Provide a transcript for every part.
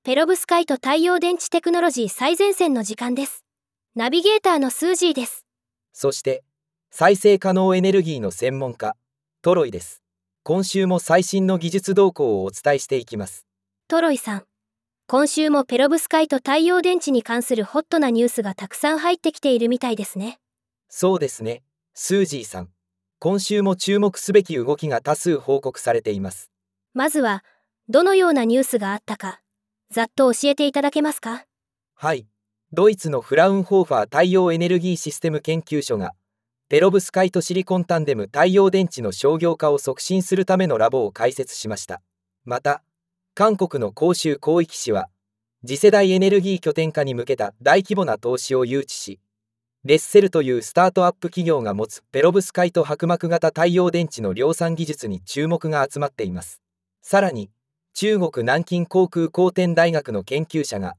ペロブスカイト太陽電池テクノロジー最前線の時間です。ナビゲーターのスージーです。 そして再生可能エネルギーの専門家トロイです。今週も最新の技術動向をお伝えしていきます。 トロイさん、今週もペロブスカイト太陽電池に関するホットなニュースがたくさん入ってきているみたいですね。 そうですね、スージーさん。今週も注目すべき動きが多数報告されています。 まずはどのようなニュースがあったか、ざっと教えていただけますか？ はい、ドイツのフラウンホーファー太陽エネルギーシステム研究所がペロブスカイトシリコンタンデム太陽電池の商業化を促進するためのラボを開設しました。また韓国の広州広域市は次世代エネルギー拠点化に向けた大規模な投資を誘致し、レッセルというスタートアップ企業が持つペロブスカイト薄膜型太陽電池の量産技術に注目が集まっています。さらに中国南京航空航天大学の研究者が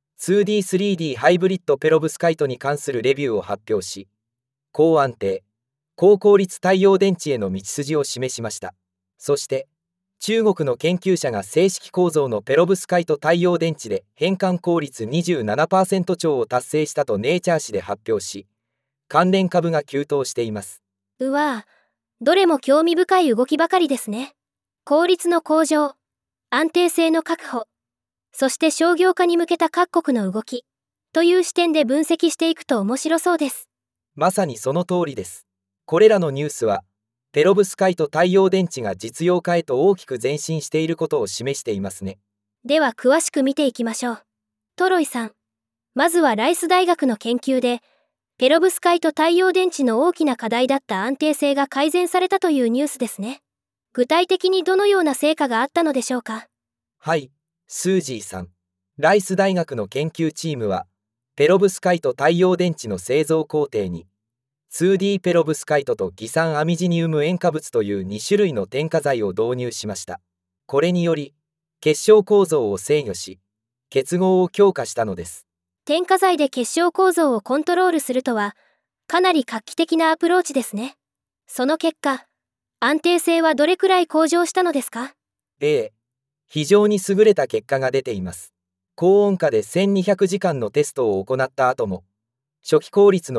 2D3D ハイブリッドペロブスカイトに関するレビューを発表し、高安定高効率太陽電池への道筋を示しました。そして中国の研究者が正式構造のペロブスカイト太陽電池で変換効率 27% 超を達成したとネイチャー誌で発表し、関連株が急騰しています。 うわぁ、どれも興味深い動きばかりですね。効率の向上、安定性の確保、そして商業化に向けた各国の動きという視点で分析していくと面白そうです。 まさにその通りです。これらのニュースはペロブスカイト太陽電池が実用化へと大きく前進していることを示していますね。 では詳しく見ていきましょう。トロイさん、まずはライス大学の研究でペロブスカイト太陽電池の大きな課題だった安定性が改善されたというニュースですね。具体的にどのような成果があったのでしょうか？ はい、スージーさん。ライス大学の研究チームはペロブスカイト太陽電池の製造工程に 2D ペロブスカイトと偽酸アミジニウム塩化物という2種類の添加剤を導入しました。これにより結晶構造を制御し結合を強化したのです。 添加剤で結晶構造をコントロールするとはかなり画期的なアプローチですね。その結果、安定性はどれくらい向上したのですか？ 非常に優れた結果が出ています。高温下で1200時間のテストを行った後も初期効率の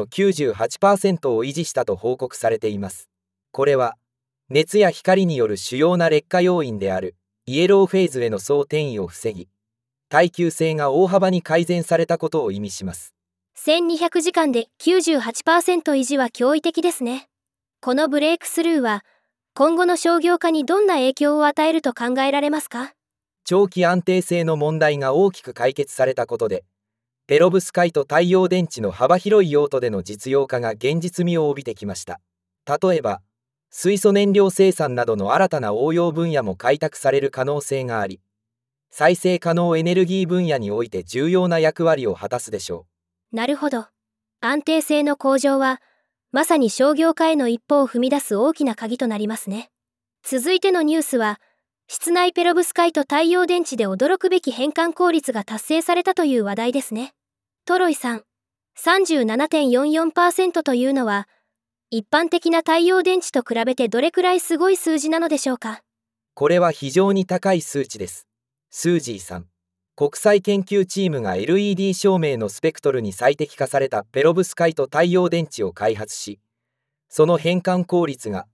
98% を維持したと報告されています。これは熱や光による主要な劣化要因であるイエローフェーズへの総転移を防ぎ、耐久性が大幅に改善されたことを意味します。 1200時間で 98% 維持は驚異的ですね。このブレイクスルーは今後の商業化にどんな影響を与えると考えられますか？ 長期安定性の問題が大きく解決されたことで、ペロブスカイト太陽電池の幅広い用途での実用化が現実味を帯びてきました。例えば水素燃料生産などの新たな応用分野も開拓される可能性があり、再生可能エネルギー分野において重要な役割を果たすでしょう。なるほど。安定性の向上はまさに商業化への一歩を踏み出す大きな鍵となりますね。続いてのニュースは室内ペロブスカイト太陽電池で驚くべき変換効率が達成されたという話題ですね。トロイさん、37.44% というのは一般的な太陽電池と比べてどれくらいすごい数字なのでしょうか？ これは非常に高い数値です。スージーさん。国際研究チームが LED 照明のスペクトルに最適化されたペロブスカイト太陽電池を開発し、その変換効率が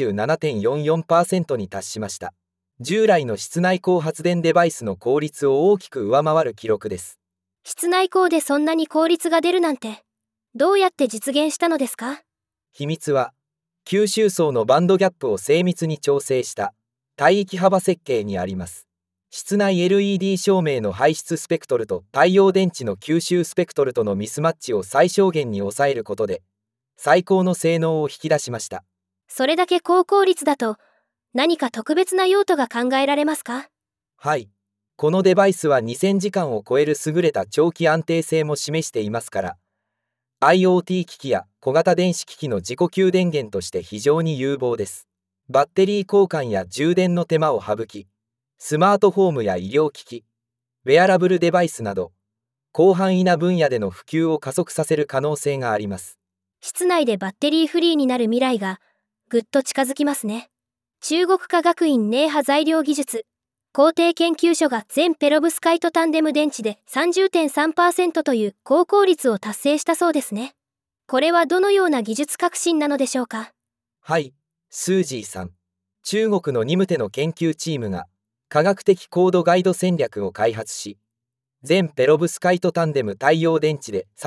37.44% に達しました。従来の室内光発電デバイスの効率を大きく上回る記録です。 室内光でそんなに効率が出るなんて、どうやって実現したのですか？ 秘密は吸収層のバンドギャップを精密に調整した帯域幅設計にあります。室内 LED 照明の排出スペクトルと太陽電池の吸収スペクトルとのミスマッチを最小限に抑えることで最高の性能を引き出しました。 それだけ高効率だと何か特別な用途が考えられますか？ はい、このデバイスは2000時間を超える優れた長期安定性も示していますから、 IoT 機器や小型電子機器の自己給電源として非常に有望です。バッテリー交換や充電の手間を省き、スマートフォームや医療機器、ウェアラブルデバイスなど広範囲な分野での普及を加速させる可能性があります。 室内でバッテリーフリーになる未来がぐっと近づきますね。中国科学院寧波材料技術皇帝研究所が全ペロブスカイトタンデム電池で 30.3% という高効率を達成したそうですね。これはどのような技術革新なのでしょうか？ はい、スージーさん。中国のニムテの研究チームが科学的コードガイド戦略を開発し、全ペロブスカイトタンデム太陽電池で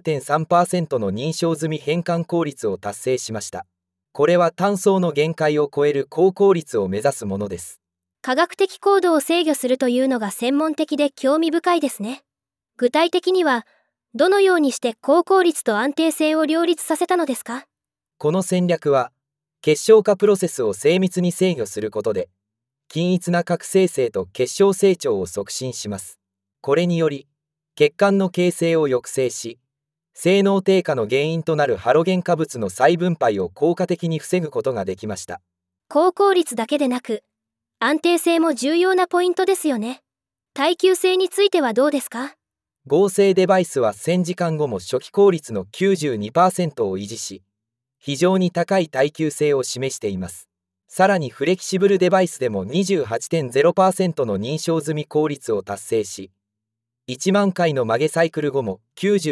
30.3% の認証済み変換効率を達成しました。これは単層の限界を超える高効率を目指すものです。 科学的コードを制御するというのが専門的で興味深いですね。具体的には、どのようにして高効率と安定性を両立させたのですか？ この戦略は、結晶化プロセスを精密に制御することで、均一な核生成と結晶成長を促進します。これにより、血管の形成を抑制し、性能低下の原因となるハロゲン化物の再分配を効果的に防ぐことができました。 高効率だけでなく、安定性も重要なポイントですよね。耐久性についてはどうですか？ 合成デバイスは1000時間後も初期効率の 92% を維持し、非常に高い耐久性を示しています。さらにフレキシブルデバイスでも 28.0% の認証済み効率を達成し、1万回の曲げサイクル後も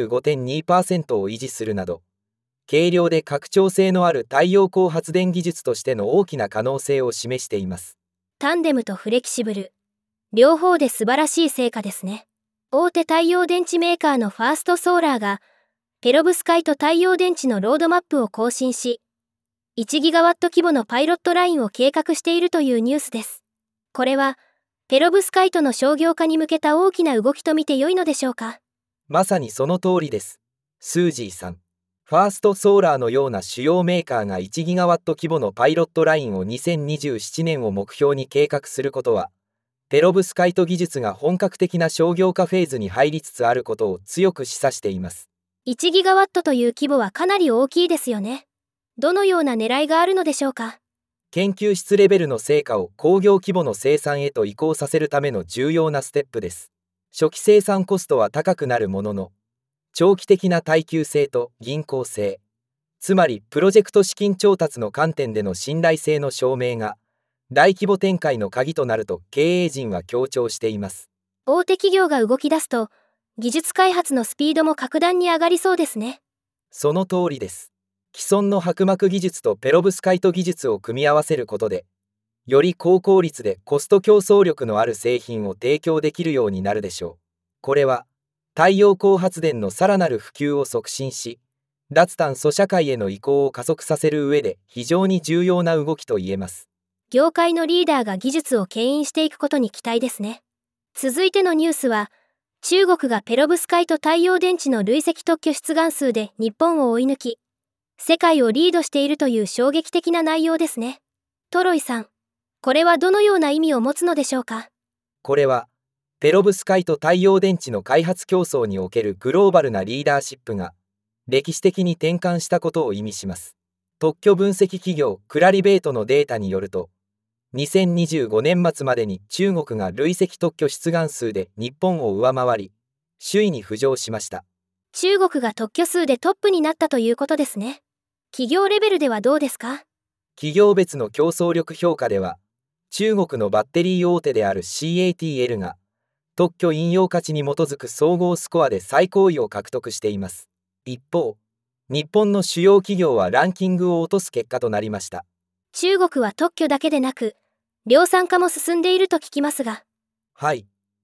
95.2% を維持するなど、軽量で拡張性のある太陽光発電技術としての大きな可能性を示しています。 タンデムとフレキシブル、両方で素晴らしい成果ですね。大手太陽電池メーカーのファーストソーラーが、ペロブスカイト太陽電池のロードマップを更新し、1ギガワット規模のパイロットラインを計画しているというニュースです。これは、ペロブスカイトの商業化に向けた大きな動きと見て良いのでしょうか？ まさにその通りです。スージーさん。ファーストソーラーのような主要メーカーが1ギガワット規模のパイロットラインを2027年を目標に計画することは、ペロブスカイト技術が本格的な商業化フェーズに入りつつあることを強く示唆しています。 1ギガワットという規模はかなり大きいですよね。どのような狙いがあるのでしょうか？ 研究室レベルの成果を工業規模の生産へと移行させるための重要なステップです。初期生産コストは高くなるものの、長期的な耐久性と銀行性、つまりプロジェクト資金調達の観点での信頼性の証明が大規模展開の鍵となると経営陣は強調しています。 大手企業が動き出すと、技術開発のスピードも格段に上がりそうですね。 その通りです。既存の薄膜技術とペロブスカイト技術を組み合わせることで、より高効率でコスト競争力のある製品を提供できるようになるでしょう。これは太陽光発電のさらなる普及を促進し、脱炭素社会への移行を加速させる上で非常に重要な動きと言えます。 業界のリーダーが技術を牽引していくことに期待ですね。続いてのニュースは、中国がペロブスカイト太陽電池の累積特許出願数で日本を追い抜き、世界をリードしているという衝撃的な内容ですね。トロイさん、これはどのような意味を持つのでしょうか？ これはペロブスカイト太陽電池の開発競争におけるグローバルなリーダーシップが歴史的に転換したことを意味します。特許分析企業クラリベートのデータによると、2025年末までに中国が累積特許出願数で日本を上回り、首位に浮上しました。 中国が特許数でトップになったということですね。企業レベルではどうですか？ 企業別の競争力評価では、中国のバッテリー大手である CATL が特許引用価値に基づく総合スコアで最高位を獲得しています。一方、日本の主要企業はランキングを落とす結果となりました。 中国は特許だけでなく、量産化も進んでいると聞きますが。 はい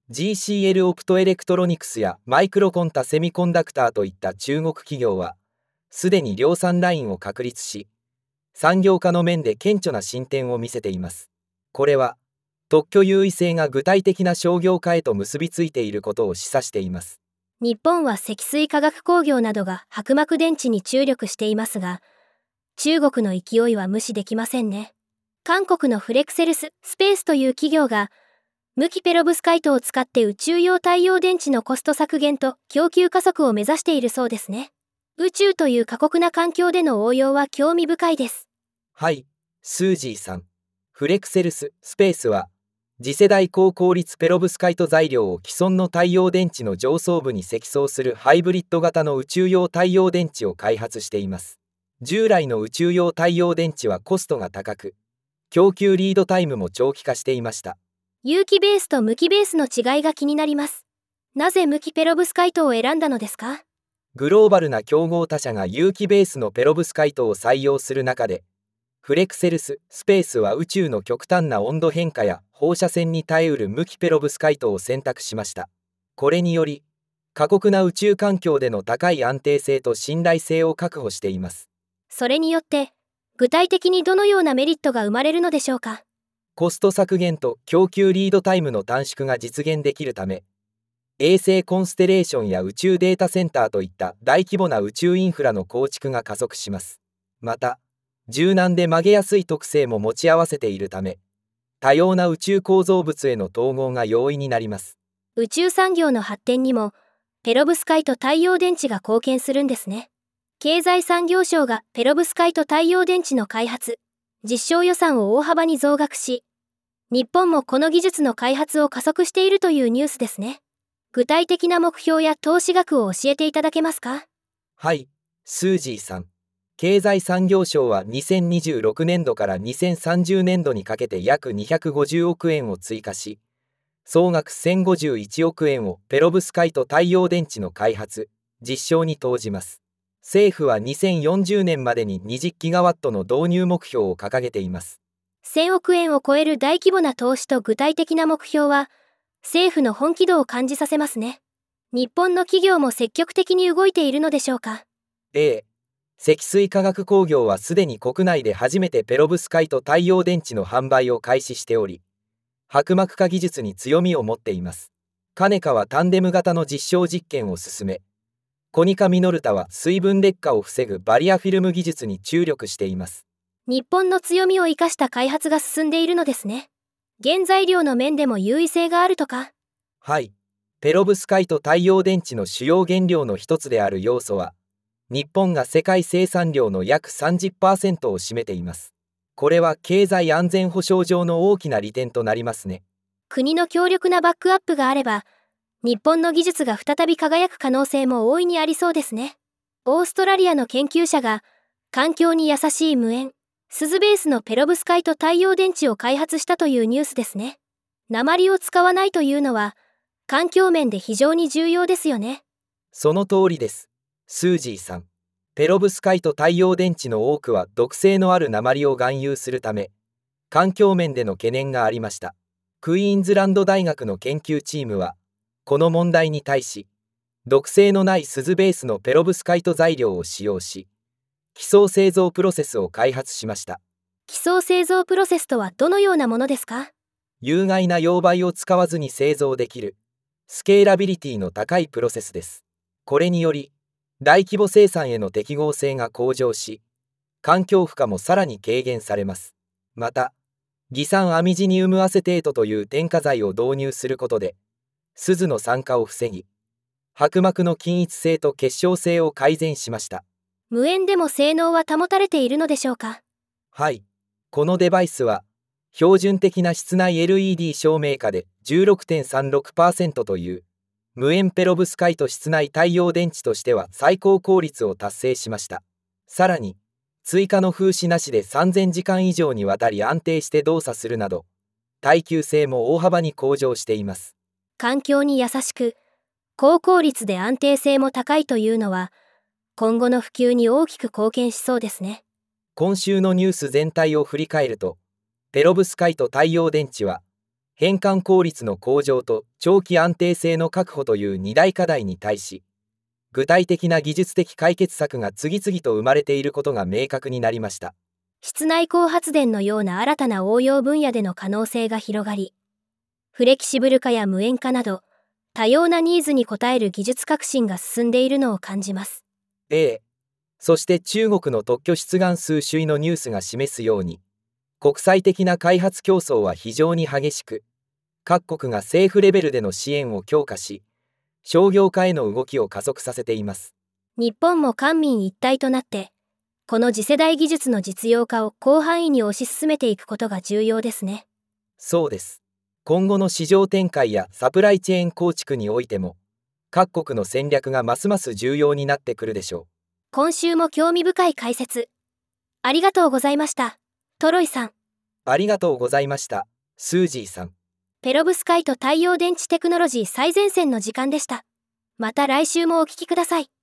。GCL オプトエレクトロニクスやマイクロコンタセミコンダクターといった中国企業は、すでに量産ラインを確立し、産業化の面で顕著な進展を見せています。これは、特許優位性が具体的な商業化へと結びついていることを示唆しています。 日本は積水化学工業などが薄膜電池に注力していますが、中国の勢いは無視できませんね。韓国のフレクセルス・スペースという企業が、無機ペロブスカイトを使って宇宙用太陽電池のコスト削減と供給加速を目指しているそうですね。宇宙という過酷な環境での応用は興味深いです。 はい、スージーさん。フレクセルス・スペースは、次世代高効率ペロブスカイト材料を既存の太陽電池の上層部に積層するハイブリッド型の宇宙用太陽電池を開発しています。従来の宇宙用太陽電池はコストが高く、供給リードタイムも長期化していました。 有機ベースと無機ベースの違いが気になります。なぜ無機ペロブスカイトを選んだのですか？ グローバルな競合他社が有機ベースのペロブスカイトを採用する中で、フレクセルス・スペースは宇宙の極端な温度変化や放射線に耐えうる無機ペロブスカイトを選択しました。これにより、過酷な宇宙環境での高い安定性と信頼性を確保しています。 それによって、具体的にどのようなメリットが生まれるのでしょうか？ コスト削減と供給リードタイムの短縮が実現できるため、衛星コンステレーションや宇宙データセンターといった大規模な宇宙インフラの構築が加速します。また、柔軟で曲げやすい特性も持ち合わせているため、多様な宇宙構造物への統合が容易になります。 宇宙産業の発展にも、ペロブスカイト太陽電池が貢献するんですね。経済産業省がペロブスカイト太陽電池の開発、実証予算を大幅に増額し、日本もこの技術の開発を加速しているというニュースですね。具体的な目標や投資額を教えていただけますか？ はい、スージーさん。経済産業省は2026年度から2030年度にかけて約250億円を追加し、総額1051億円をペロブスカイト太陽電池の開発、実証に投じます。政府は2040年までに20ギガワットの導入目標を掲げています。 1000億円を超える大規模な投資と具体的な目標は、政府の本気度を感じさせますね。日本の企業も積極的に動いているのでしょうか？ 積水化学工業はすでに国内で初めてペロブスカイト太陽電池の販売を開始しており、薄膜化技術に強みを持っています。カネカはタンデム型の実証実験を進め、コニカミノルタは水分劣化を防ぐバリアフィルム技術に注力しています。 日本の強みを生かした開発が進んでいるのですね。原材料の面でも優位性があるとか？ はい。ペロブスカイト太陽電池の主要原料の一つである要素は、日本が世界生産量の約 30% を占めています。これは経済安全保障上の大きな利点となりますね。 国の強力なバックアップがあれば、日本の技術が再び輝く可能性も大いにありそうですね。オーストラリアの研究者が、環境に優しい無塩、錫ベースのペロブスカイト太陽電池を開発したというニュースですね。鉛を使わないというのは、環境面で非常に重要ですよね。 その通りです。スージーさん。ペロブスカイト太陽電池の多くは毒性のある鉛を含有するため、環境面での懸念がありました。クイーンズランド大学の研究チームは、この問題に対し、毒性のない錫ベースのペロブスカイト材料を使用し、基層製造プロセスを開発しました。 基層製造プロセスとはどのようなものですか？ 有害な溶媒を使わずに製造できる、スケーラビリティの高いプロセスです。これにより、大規模生産への適合性が向上し、環境負荷もさらに軽減されます。また、偽酸アミジニウムアセテートという添加剤を導入することで、錫の酸化を防ぎ、薄膜の均一性と結晶性を改善しました。 無塩でも性能は保たれているのでしょうか？ はい。このデバイスは、標準的な室内 LED 照明下で 16.36% という、無塩ペロブスカイト室内太陽電池としては最高効率を達成しました。さらに、追加の風刺なしで3000時間以上にわたり安定して動作するなど、耐久性も大幅に向上しています。 環境に優しく、高効率で安定性も高いというのは、今後の普及に大きく貢献しそうですね。 今週のニュース全体を振り返ると、ペロブスカイト太陽電池は、変換効率の向上と長期安定性の確保という2大課題に対し、具体的な技術的解決策が次々と生まれていることが明確になりました。 室内光発電のような新たな応用分野での可能性が広がり、フレキシブル化や無塩化など、多様なニーズに応える技術革新が進んでいるのを感じます。 そして中国の特許出願数首位のニュースが示すように、国際的な開発競争は非常に激しく、各国が政府レベルでの支援を強化し、商業化への動きを加速させています。 日本も官民一体となって、この次世代技術の実用化を広範囲に推し進めていくことが重要ですね。 そうです。今後の市場展開やサプライチェーン構築においても、各国の戦略がますます重要になってくるでしょう。 今週も興味深い解説、ありがとうございました。トロイさん。 ありがとうございました、スージーさん。 ペロブスカイト太陽電池テクノロジー最前線の時間でした。また来週もお聞きください。